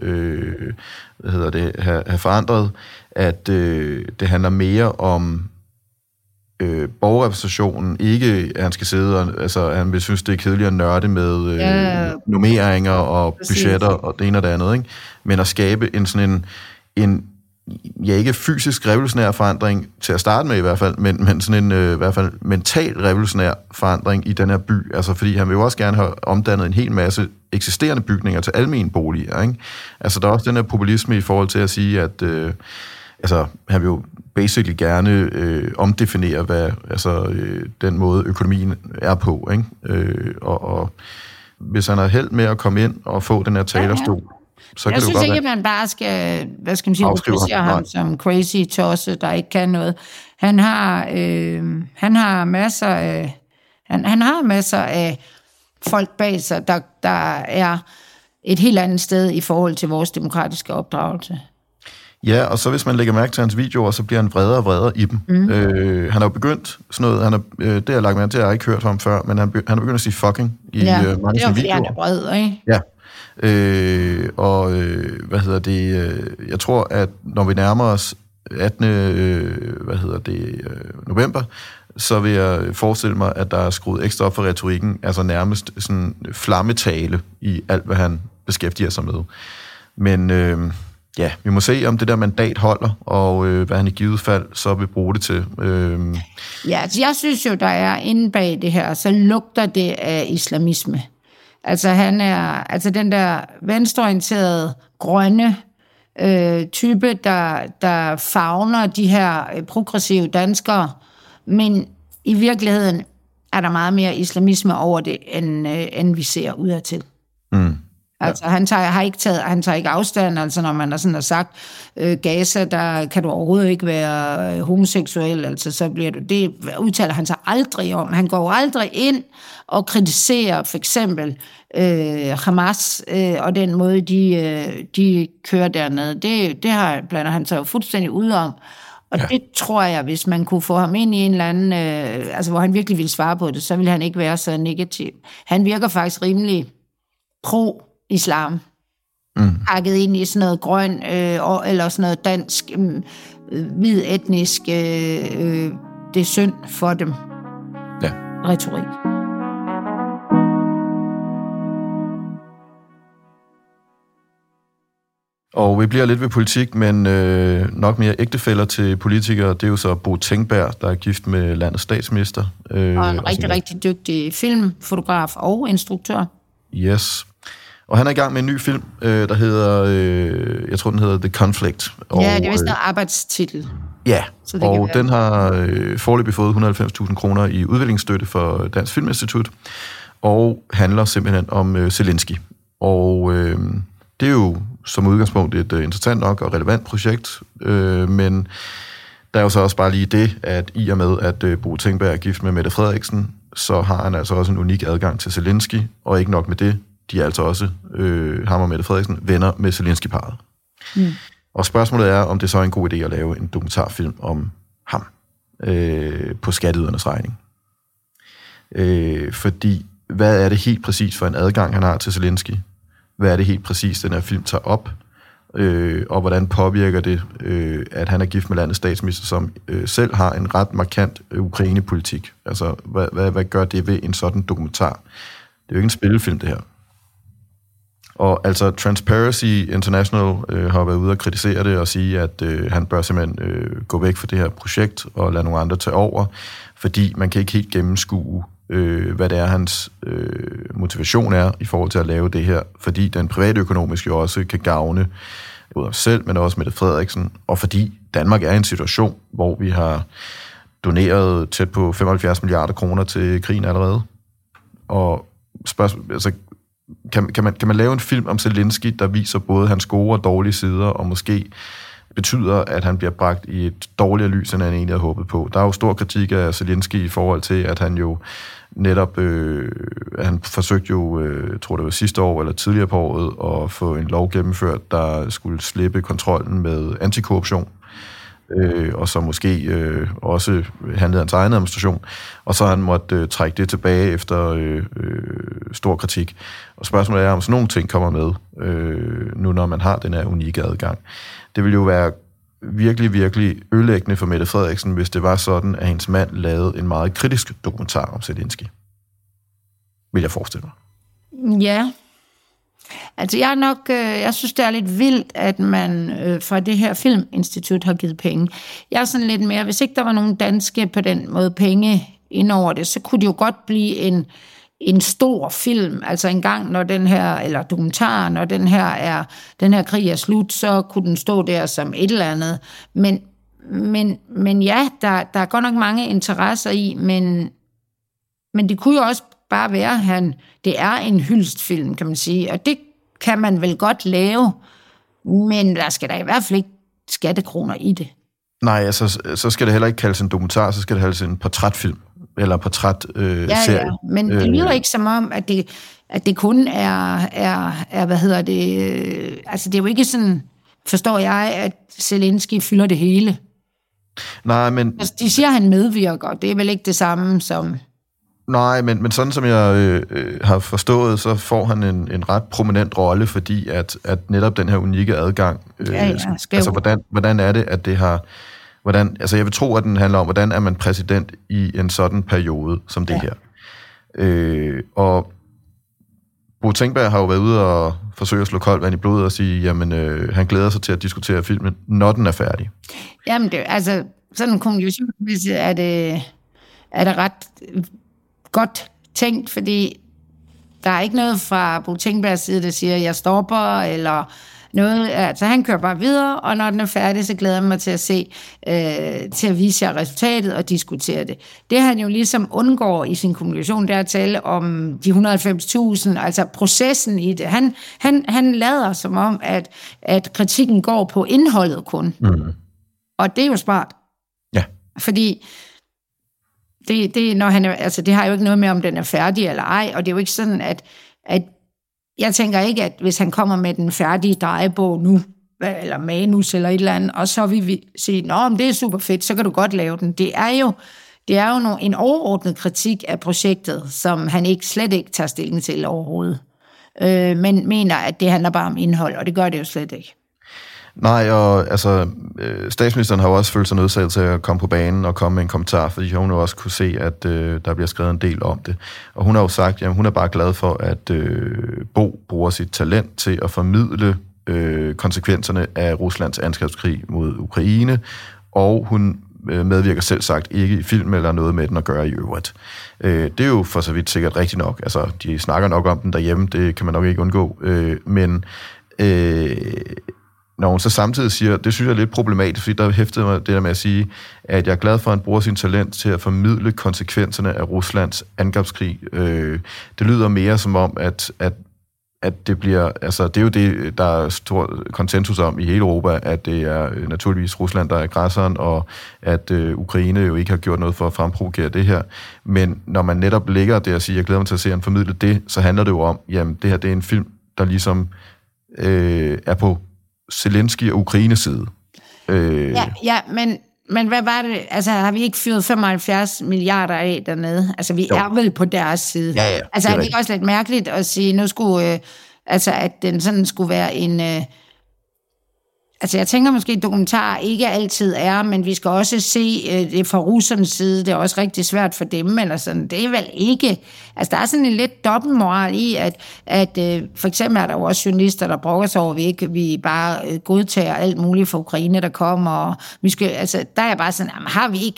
have forandret. At det handler mere om borgerrepræsentationen, ikke at han skal sidde og, altså han vil synes, det er kedeligt at nørde med normeringer og budgetter og det ene og det andet, ikke? Men at skabe en sådan en ikke fysisk revolutionær forandring til at starte med i hvert fald, men sådan en i hvert fald mental revolutionær forandring i den her by, altså fordi han vil jo også gerne have omdannet en hel masse eksisterende bygninger til almene boliger, ikke? Altså der er også den her populisme i forhold til at sige, at han vil jo basically gerne omdefinere, hvad den måde økonomien er på, ikke? Og hvis han har held med at komme ind og få den her talerstol, så kan jeg det jo synes godt ikke, at man bare skal, rubricere ham som crazy tosse, der ikke kan noget. Han har masser af folk bag sig, der er et helt andet sted i forhold til vores demokratiske opdragelse. Ja, og så hvis man lægger mærke til hans videoer, så bliver han vredere og vredere i dem. Han har jo begyndt sådan noget, det har jeg lagt mærke til, jeg har ikke hørt ham før, men han har begyndt at sige fucking i mange af sine videoer. Ja, det er han er vred, ikke? Ja. Jeg tror, at når vi nærmer os 18. November, så vil jeg forestille mig, at der er skruet ekstra op for retorikken, altså nærmest sådan flammetale i alt, hvad han beskæftiger sig med. Men vi må se, om det der mandat holder, og hvad han i givet fald så vil bruge det til. Ja, altså jeg synes jo, der er inde bag det her, så lugter det af islamisme. Altså han er den der venstreorienterede, grønne type, der favner de her progressive danskere, men i virkeligheden er der meget mere islamisme over det, end vi ser udadtil. Altså, han tager ikke afstand, altså når man har sagt, Gaza, der kan du overhovedet ikke være homoseksuel, altså så bliver du, det udtaler han sig aldrig om. Han går aldrig ind og kritiserer for eksempel Hamas og den måde, de kører dernede. Det blander han sig jo fuldstændig ud om. Og det tror jeg, hvis man kunne få ham ind i en eller anden, hvor han virkelig ville svare på det, så ville han ikke være så negativ. Han virker faktisk rimelig pro-islam. Hakket ind i sådan noget grøn, eller sådan noget dansk, hvid etnisk, det er synd for dem. Ja. Retorik. Og vi bliver lidt ved politik, men nok mere ægtefæller til politikere. Det er jo så Bo Tengberg, der er gift med landets statsminister. Og en rigtig dygtig filmfotograf og instruktør. Yes. Og han er i gang med en ny film, der hedder, jeg tror den hedder The Conflict. Og, ja, det er vist en arbejdstitel. Ja, og den har foreløbig fået 190.000 kroner i udviklingsstøtte for Dansk Filminstitut, og handler simpelthen om Zelensky. Og det er jo som udgangspunkt et interessant nok og relevant projekt, men der er jo så også bare lige det, at i og med, at Bo Tengberg er gift med Mette Frederiksen, så har han altså også en unik adgang til Zelensky, og ikke nok med det, de er altså også, ham og Mette Frederiksen, venner med Zelensky-parret. Og spørgsmålet er, om det så er en god idé at lave en dokumentarfilm om ham på skatteydernes regning. Fordi, hvad er det helt præcis for en adgang, han har til Zelensky? Hvad er det helt præcis, den her film tager op? Og hvordan påvirker det, at han er gift med landets statsminister, som selv har en ret markant Ukraine-politik? Altså, hvad gør det ved en sådan dokumentar? Det er jo ikke en spillefilm, det her. Og altså, Transparency International har været ude og kritisere det og sige, at han bør simpelthen gå væk fra det her projekt og lade nogle andre tage over, fordi man kan ikke helt gennemskue, hvad det er, hans motivation er i forhold til at lave det her, fordi den privatøkonomiske jo også kan gavne både os selv, men også Mette Frederiksen, og fordi Danmark er i en situation, hvor vi har doneret tæt på 75 milliarder kroner til krigen allerede. Og altså, kan man lave en film om Zelensky, der viser både hans gode og dårlige sider, og måske betyder, at han bliver bragt i et dårligere lys, end han egentlig havde håbet på. Der er jo stor kritik af Zelensky i forhold til, at han jo netop, han forsøgte jo, tror det var sidste år eller tidligere på året, at få en lov gennemført, der skulle slippe kontrollen med antikorruption, og så måske også handlede hans egen administration, og så han måtte trække det tilbage efter stor kritik. Og spørgsmålet er, om sådan nogle ting kommer med, nu når man har den her unikke adgang. Det vil jo være virkelig, virkelig ødelæggende for Mette Frederiksen, hvis det var sådan, at hendes mand lavede en meget kritisk dokumentar om Zelensky. Vil jeg forestille mig. Ja. Altså jeg synes, det er lidt vildt, at man fra det her filminstitut har givet penge. Jeg er sådan lidt mere, hvis ikke der var nogen danske på den måde penge ind over det, så kunne det jo godt blive en stor film. Altså en gang, når den her, eller dokumentar, når den her krig er slut, så kunne den stå der som et eller andet. Men ja, der er godt nok mange interesser i, men det kunne jo også bare være, det er en hyldestfilm, kan man sige, og det kan man vel godt lave, men der skal der i hvert fald ikke skattekroner i det. Nej, altså, så skal det heller ikke kaldes en dokumentar, så skal det kaldes en portrætfilm, eller portrætserie. Ja, men det lyder ikke som om, at det kun er hvad hedder det, altså det er jo ikke sådan, forstår jeg, at Zelensky fylder det hele. Nej, men... Altså, de siger, at han medvirker, det er vel ikke det samme som... Nej, men sådan som jeg har forstået, så får han en ret prominent rolle, fordi at netop den her unikke adgang... altså, hvordan er det, at det har... altså, jeg vil tro, at den handler om, hvordan er man præsident i en sådan periode som det her. Og Bo Tengberg har jo været ude og forsøge at slå koldt vand i blodet og sige, jamen, han glæder sig til at diskutere filmen, når den er færdig. Jamen, altså, sådan en konklusion, er det ret godt tænkt, fordi der er ikke noget fra Bo Tengbergs side, der siger, jeg stopper, eller noget. Altså, han kører bare videre, og når den er færdig, så glæder jeg mig til at se, til at vise jer resultatet og diskutere det. Det han jo ligesom undgår i sin kommunikation, det er at tale om de 190.000, altså processen i det. Han lader som om, at kritikken går på indholdet kun. Mm. Og det er jo smart. Ja. Fordi det, når han altså, det har jo ikke noget med, om den er færdig eller ej, og det er jo ikke sådan, at jeg tænker ikke, at hvis han kommer med den færdige drejebog nu, eller manus eller et eller andet, og så vil vi sige, nå, men det er super fedt, så kan du godt lave den. Det er jo en overordnet kritik af projektet, som han slet ikke tager stilling til overhovedet. Men mener, at det handler bare om indhold, og det gør det jo slet ikke. Nej, og altså, statsministeren har jo også følt sig nødsaget til at komme på banen og komme med en kommentar, fordi hun jo også kunne se, at der bliver skrevet en del om det. Og hun har jo sagt, at hun er bare glad for, at Bo bruger sit talent til at formidle konsekvenserne af Ruslands angrebskrig mod Ukraine, og hun medvirker selv sagt ikke i film eller noget med den at gøre i øvrigt. Det er jo for så vidt sikkert rigtigt nok. Altså, de snakker nok om den derhjemme, det kan man nok ikke undgå. Men når hun så samtidig siger, det synes jeg er lidt problematisk, fordi der hæftede mig det der med at sige, at jeg er glad for, at han bruger sin talent til at formidle konsekvenserne af Ruslands angrebskrig. Det lyder mere som om, at det bliver, altså det er jo det, der er stor konsensus om i hele Europa, at det er naturligvis Rusland, der er aggressoren, og at Ukraine jo ikke har gjort noget for at fremprovokere det her. Men når man netop ligger der og siger, jeg glæder mig til at se, at han formidle det, så handler det jo om, jamen det her, det er en film, der ligesom er på Zelensky og Ukraines side. Ja, men hvad var det? Altså, har vi ikke fyret 75 milliarder af dernede? Altså, vi er vel på deres side. Ja, altså, er det ikke også lidt mærkeligt at sige, nu skulle, at den sådan skulle være en... Altså, jeg tænker måske, at dokumentar ikke altid er, men vi skal også se det fra russernes side. Det er også rigtig svært for dem, eller sådan. Det er vel ikke... Altså, der er sådan en lidt dobbeltmoral i, at for eksempel er der jo også journalister, der brokker sig over, vi bare godtager alt muligt for Ukraine, der kommer, og vi skal... Altså, der er bare sådan, har vi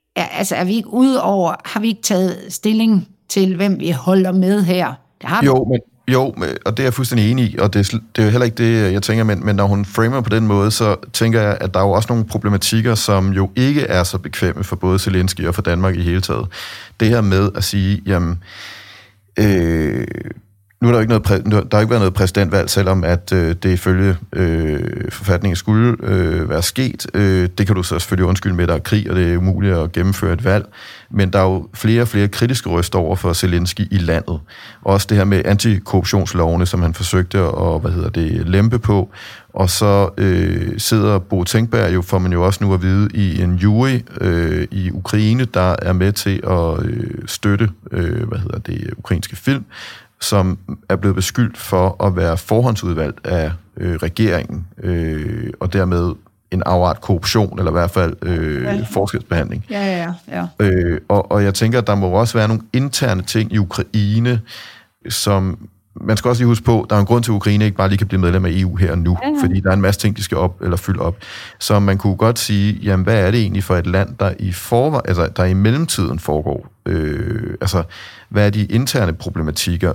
ikke taget stilling til, hvem vi holder med her? Det har vi. Jo, og det er jeg fuldstændig enig i, og det er jo heller ikke det, jeg tænker, men når hun framer på den måde, så tænker jeg, at der er jo også nogle problematikker, som jo ikke er så bekvemme for både Zelensky og for Danmark i hele taget. Det her med at sige, jamen, Nu er der ikke været noget præsidentvalg, selvom at det ifølge forfatningen skulle være sket. Det kan du så selvfølgelig undskylde med, at der er krig, og det er umuligt at gennemføre et valg. Men der er jo flere og flere kritiske røster over for Zelensky i landet. Også det her med antikorruptionslovene, som han forsøgte at lempe på. Og så sidder Bo Tengberg jo, får man jo også nu at vide, i en jury i Ukraine, der er med til at støtte ukrainske film, som er blevet beskyldt for at være forhåndsudvalgt af regeringen, og dermed en afart korruption, eller i hvert fald forskelsbehandling. Ja. Og jeg tænker, at der må også være nogle interne ting i Ukraine, som man skal også lige huske på, der er en grund til, at Ukraine ikke bare lige kan blive medlem af EU her og nu, fordi der er en masse ting, de skal fylde op. Så man kunne godt sige, jamen hvad er det egentlig for et land, der der i mellemtiden foregår? Hvad er de interne problematikker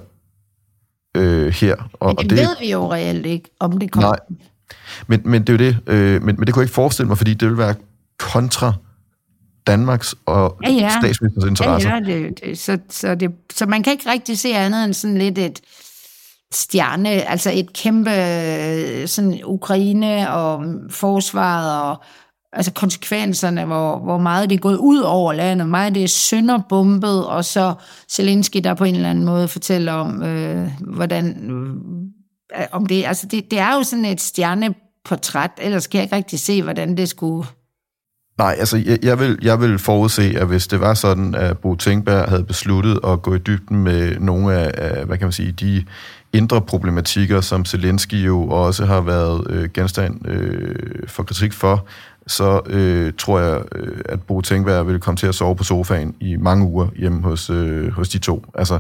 her? Men det ved vi jo reelt ikke, om det kommer. Nej, men det er jo det. Men det kunne jeg ikke forestille mig, fordi det ville være kontra Danmarks og statsministerens interesser. Ja, så man kan ikke rigtig se andet end sådan lidt et stjerne, altså et kæmpe sådan Ukraine og forsvaret og altså konsekvenserne, hvor meget det er gået ud over landet, meget det er sønderbombet, og så Zelensky, der på en eller anden måde fortæller om, hvordan, om det, altså det er jo sådan et stjerneportræt, ellers kan jeg ikke rigtig se, hvordan det skulle. Nej, altså jeg vil forudse, at hvis det var sådan, at Bo Tengberg havde besluttet at gå i dybden med nogle af hvad kan man sige, de indre problematikker, som Zelensky jo også har været genstand for kritik for, så tror jeg, at Bo Tengberg vil komme til at sove på sofaen i mange uger hjemme hos de to. Altså,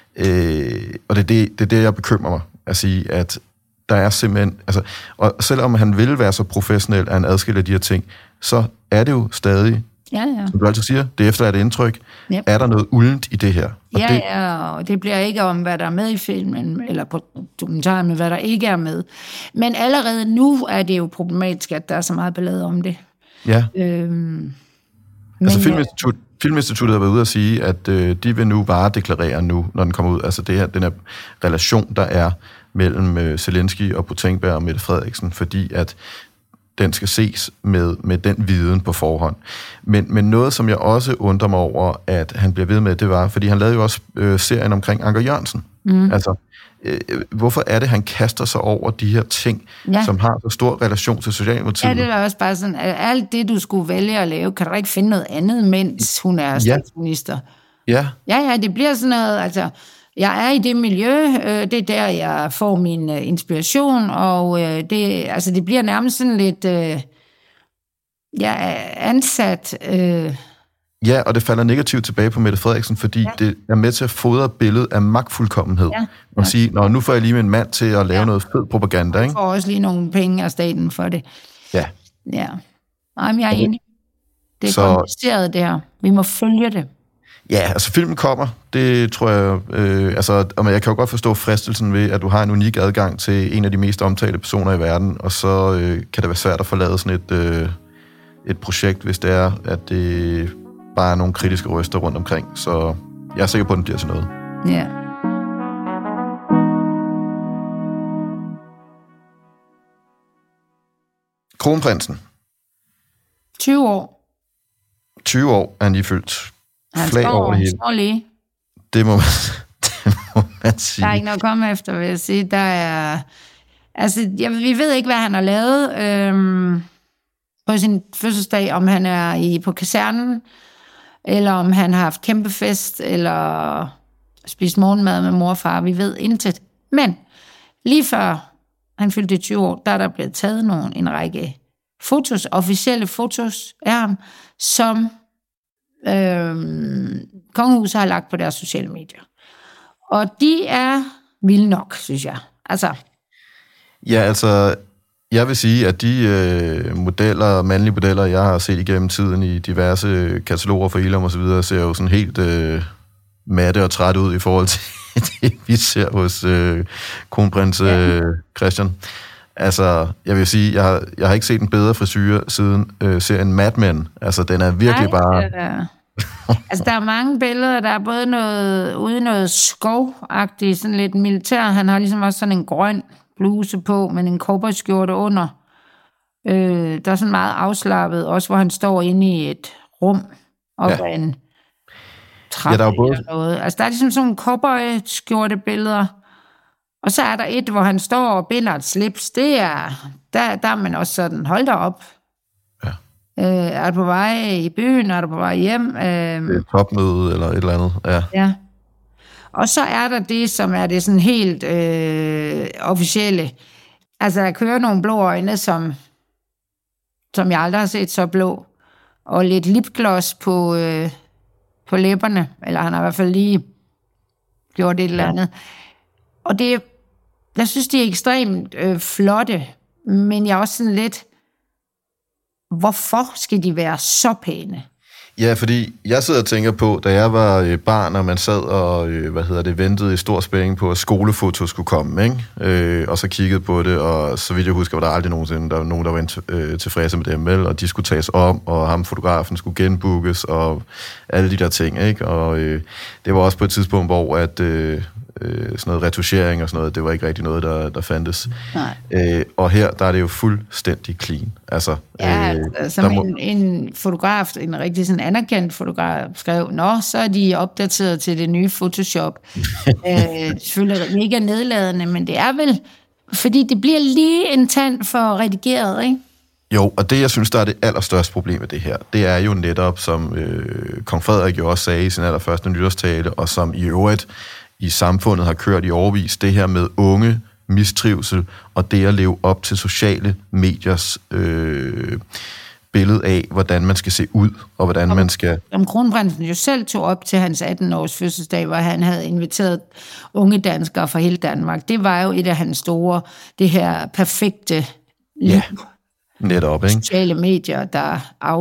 og det er det, jeg bekymrer mig at sige, at der er simpelthen, altså, og selvom han vil være så professionel, at han adskiller de her ting, så er det jo stadig, som du altid siger, det efterladte indtryk, er der noget uldent i det her? Og og det bliver ikke om, hvad der er med i filmen, eller på dokumentaren, men hvad der ikke er med. Men allerede nu er det jo problematisk, at der er så meget ballade om det. Ja. Filminstituttet har været ude at sige, at de vil nu varedeklarere nu, når den kommer ud, altså det her, den her relation, der er mellem Zelensky og Bo Tengberg og Mette Frederiksen, fordi at den skal ses med den viden på forhånd. Men noget, som jeg også undrer mig over, at han bliver ved med, det var, fordi han lavede jo også serien omkring Anker Jørgensen. Altså, hvorfor er det, han kaster sig over de her ting, som har så stor relation til Socialdemokratiet? Ja, det er også bare sådan, at alt det, du skulle vælge at lave, kan du ikke finde noget andet, mens hun er statsminister? Ja, det bliver sådan noget, altså, jeg er i det miljø, det er der, jeg får min inspiration, og det bliver nærmest sådan lidt, jeg er ansat. Ja, og det falder negativt tilbage på Mette Frederiksen, fordi det er med til at fodre billedet af magtfuldkommenhed. Og sige, nu får jeg lige min mand til at lave noget fed propaganda, ikke? Jeg får også lige nogle penge af staten for det. Ja. Nej, men jeg er enig. Det er kompliceret, det her. Vi må følge det. Ja, altså filmen kommer, det tror jeg, og jeg kan jo godt forstå fristelsen ved, at du har en unik adgang til en af de mest omtalte personer i verden, og så kan det være svært at forlade sådan et projekt, hvis det er, at det bare er nogle kritiske røster rundt omkring. Så jeg er sikker på, at den bliver til noget. Ja. Kronprinsen. 20 år. 20 år er han lige fyldt. Flag over det hele. Han står lige. Det må man sige. Der er ikke noget at komme efter, vil jeg sige. Der er, vi ved ikke, hvad han har lavet på sin fødselsdag, om han er på kasernen, eller om han har haft kæmpe fest, eller spist morgenmad med mor og far. Vi ved intet. Men lige før han fyldte 20 år, der er der blevet taget en række fotos, officielle fotos af ham, som kongehuset har lagt på deres sociale medier. Og de er vilde nok, synes jeg. Jeg vil sige, at de mandlige modeller, jeg har set igennem tiden i diverse kataloger for Ilum og så videre, ser jo sådan helt matte og træt ud i forhold til det, vi ser hos kronprins Christian. Altså, jeg vil sige, jeg har ikke set en bedre frisyre siden serien Mad Men. Altså, den er virkelig bare... Altså, der er mange billeder, der er både noget skovagtigt, sådan lidt militær. Han har ligesom også sådan en grøn bluse på, men en cowboyskjorte under. Der er sådan meget afslappet, også hvor han står inde i et rum op ad en trappe eller noget. Altså, der er ligesom sådan nogle cowboyskjortebilleder. Og så er der et, hvor han står og binder et slips. Der er man også sådan, hold da op. Ja. Er du på vej i byen? Er du på vej hjem? Det er et topmøde eller et eller andet. Ja. Og så er der det, som er det sådan helt officielle. Altså, der kører nogle blå øjne, som jeg aldrig har set så blå. Og lidt lipgloss på læberne. Eller han har i hvert fald lige gjort et eller andet. Og jeg synes, de er ekstremt flotte, men jeg er også sådan lidt, hvorfor skal de være så pæne? Ja, fordi jeg sidder og tænker på, da jeg var barn, og man sad og ventede i stor spænding på, at skolefoto skulle komme, ikke? Og så kiggede på det, og så vidt jeg husker, var der aldrig nogensinde der var nogen, der var tilfredse med det, vel? Og de skulle tages om, og ham fotografen skulle genbookes, og alle de der ting, ikke? Og det var også på et tidspunkt, hvor at sådan noget retuschering og sådan noget, det var ikke rigtig noget, der fandtes. Og her, der er det jo fuldstændig clean. Altså, som en fotograf, en rigtig sådan anerkendt fotograf, skrev, så er de opdateret til det nye Photoshop. Selvfølgelig mega nedladende, men det er vel, fordi det bliver lige en tand for redigeret, ikke? Jo, og det, jeg synes, der er det allerstørste problem med det her, det er jo netop, som kong Frederik jo også sagde i sin allerførste nytårstale, og som i øvrigt i samfundet har kørt i årevis, det her med unge, mistrivsel, og det at leve op til sociale mediers billede af, hvordan man skal se ud, og hvordan man skal... Om kronprinsen jo selv tog op til hans 18-års fødselsdag, hvor han havde inviteret unge danskere fra hele Danmark. Det var jo et af hans store, det her perfekte liv. Ja, netop, ikke? Sociale medier, der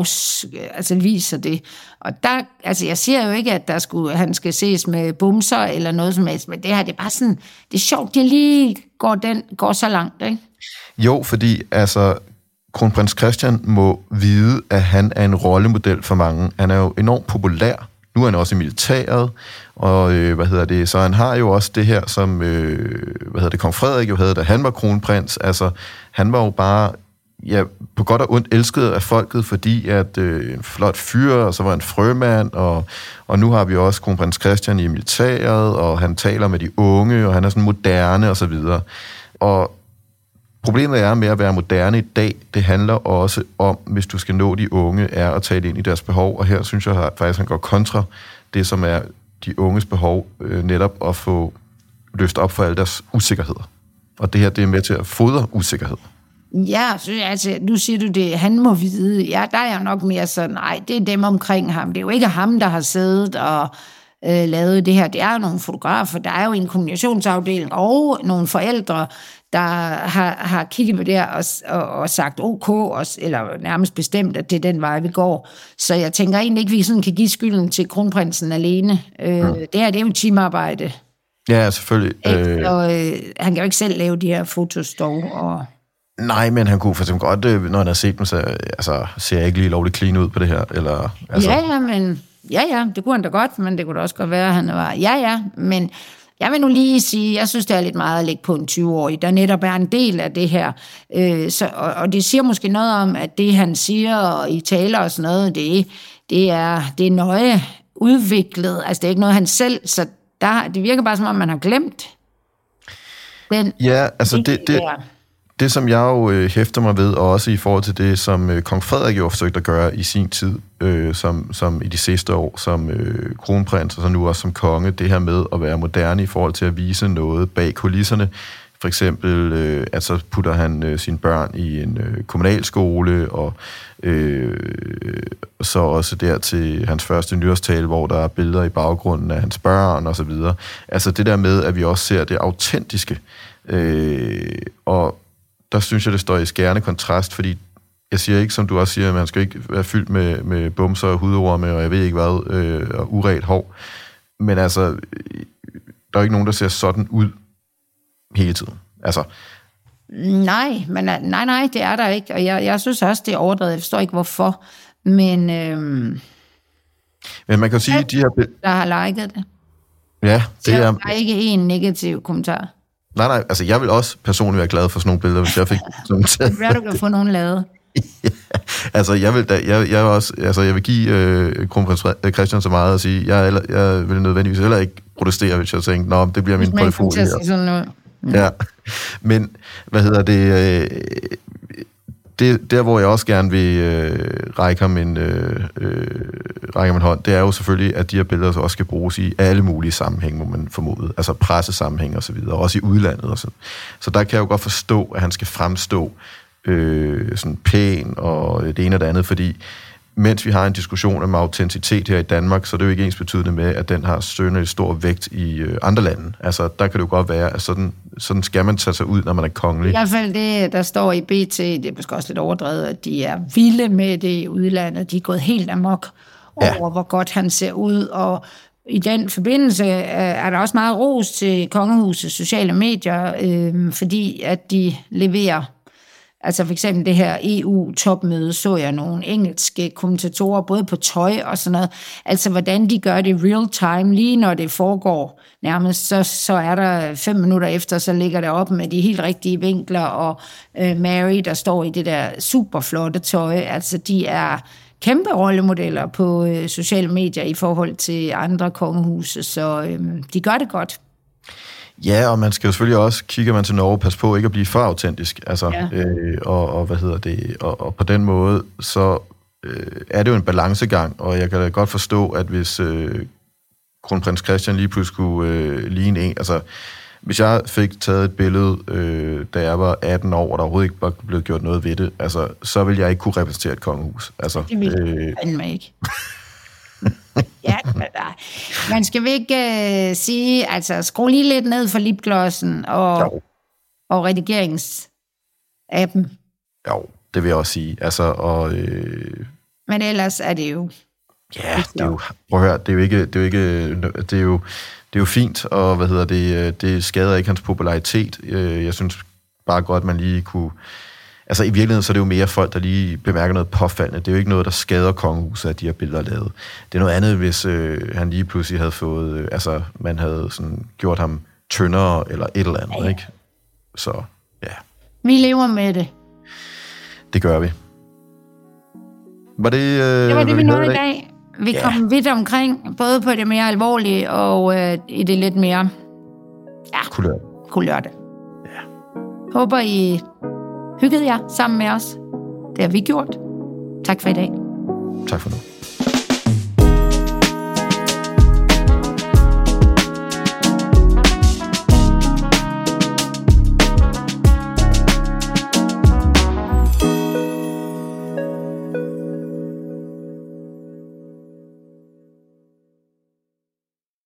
viser det. Og der, altså jeg siger jo ikke, at han skal ses med bumser eller noget som helst, men det her, det er bare sådan, det er sjovt, det lige går så langt, ikke? Jo, fordi altså, kronprins Christian må vide, at han er en rollemodel for mange. Han er jo enormt populær. Nu er han også i militæret, og så han har jo også det her, som kong Frederik jo havde, da han var kronprins. Altså, han var jo bare på godt og ondt elsket af folket, fordi at en flot fyr, og så var en frømand, og nu har vi også kronprins Christian i militæret, og han taler med de unge, og han er sådan moderne, og så videre. Og problemet er med at være moderne i dag, det handler også om, hvis du skal nå de unge, er at tale ind i deres behov, og her synes jeg faktisk, han går kontra det, som er de unges behov, netop at få løft op for alle deres usikkerheder. Og det her, det er med til at fodre usikkerhed. Ja, altså, nu siger du det, han må vide. Ja, der er jeg nok mere sådan, nej, det er dem omkring ham. Det er jo ikke ham, der har siddet og lavet det her. Det er jo nogle fotografer, der er jo en kommunikationsafdeling, og nogle forældre, der har kigget på det her og sagt OK, eller nærmest bestemt, at det er den vej, vi går. Så jeg tænker egentlig ikke, at vi sådan kan give skylden til kronprinsen alene. Det er jo teamarbejde. Ja, selvfølgelig. Han kan jo ikke selv lave de her fotos dog, og... Nej, men han kunne for eksempel godt, når han har set dem, så ser jeg ikke lige lovligt clean ud på det her. Eller, altså. Ja, det kunne han da godt, men det kunne da også godt være, at han var... Men jeg vil nu lige sige, jeg synes, det er lidt meget at lægge på en 20-årig, der netop er en del af det her. Og det siger måske noget om, at det, han siger, og i taler og sådan noget, det er nøje udviklet. Altså, det er ikke noget, han selv... Så det virker bare, som om man har glemt den... Ja, altså det, som jeg jo hæfter mig ved, og også i forhold til det, som kong Frederik jo forsøgte at gøre i sin tid, som i de sidste år, som kronprins, og så nu også som konge, det her med at være moderne i forhold til at vise noget bag kulisserne. For eksempel, at så putter han sine børn i en kommunalskole, og så også der til hans første nytårstale, hvor der er billeder i baggrunden af hans børn, og så videre. Altså det der med, at vi også ser det autentiske, og der synes jeg, det står i skærende kontrast, fordi jeg siger ikke, som du også siger, at man skal ikke være fyldt med bumser og hudorme, og jeg ved ikke hvad, og uret hår. Men altså, der er ikke nogen, der ser sådan ud hele tiden. Altså. Nej, det er der ikke. Og jeg synes også, det er overdrevet. Jeg forstår ikke, hvorfor. Men Men man kan jo sige, at de her... Der har liket det. Ja, det er... Der er ikke en negativ kommentar. Nej, altså jeg vil også personligt være glad for sådan nogle billeder, hvis jeg fik sådan taget. Det er, du kan få nogen lavet. Ja, altså jeg vil give kronprins Christian så meget at sige, jeg vil nødvendigvis heller ikke protestere, hvis jeg tænkte, nå, det bliver min portefølje her. Ja, men det der, hvor jeg også gerne vil række ham en hånd, det er jo selvfølgelig, at de her billeder også skal bruges i alle mulige sammenhænge, må man formode, altså pressesammenhæng og så videre, også i udlandet og sådan. Så der kan jeg jo godt forstå, at han skal fremstå sådan pæn og det ene og det andet, fordi mens vi har en diskussion om autenticitet her i Danmark, så er det jo ikke ensbetydende med, at den har sønderligt stor vægt i andre lande. Altså, der kan det jo godt være, at sådan skal man tage sig ud, når man er kongelig. I hvert fald det, der står i BT, det er måske også lidt overdrevet, at de er vilde med det i udlandet. De er gået helt amok over, hvor godt han ser ud, og i den forbindelse er der også meget ros til kongehusets sociale medier, fordi at de leverer. Altså for eksempel det her EU-topmøde, så jeg nogle engelske kommentatorer, både på tøj og sådan noget. Altså hvordan de gør det real time, lige når det foregår nærmest, så er der 5 minutter efter, så ligger der op med de helt rigtige vinkler, og Mary, der står i det der superflotte tøj. Altså de er kæmpe rollemodeller på sociale medier i forhold til andre kongehuse, så de gør det godt. Ja, og man skal jo selvfølgelig også, kigger man til Norge, passe på ikke at blive for autentisk. Altså, og på den måde, så er det jo en balancegang, og jeg kan da godt forstå, at hvis kronprins Christian lige pludselig skulle ligne en, altså hvis jeg fik taget et billede, da jeg var 18 år, og der overhovedet ikke var blevet gjort noget ved det, altså, så ville jeg ikke kunne repræsentere et kongehus. Altså, det ville jeg ikke. Ja, man skal ikke sige, altså skru lige lidt ned for lipglossen og redigerings-appen. Jo, det vil jeg også sige. Altså, men ellers er det jo... Ja, det er jo... Prøv at høre, det er jo fint, og det skader ikke hans popularitet. Jeg synes bare godt, man lige kunne... Altså i virkeligheden, så er det jo mere folk, der lige bemærker noget påfaldende. Det er jo ikke noget, der skader kongehuset, at de her billeder er lavet. Det er noget andet, hvis han lige pludselig havde fået... man havde sådan gjort ham tyndere, eller et eller andet, ikke? Så, ja. Vi lever med det. Det gør vi. Var det... det var det, vi nåede i dag. Vi kom vidt omkring, både på det mere alvorlige, og i det lidt mere... Ja, kulørte. Ja. Håber, I hyggede jer sammen med os. Det har vi gjort. Tak for i dag. Tak for nu.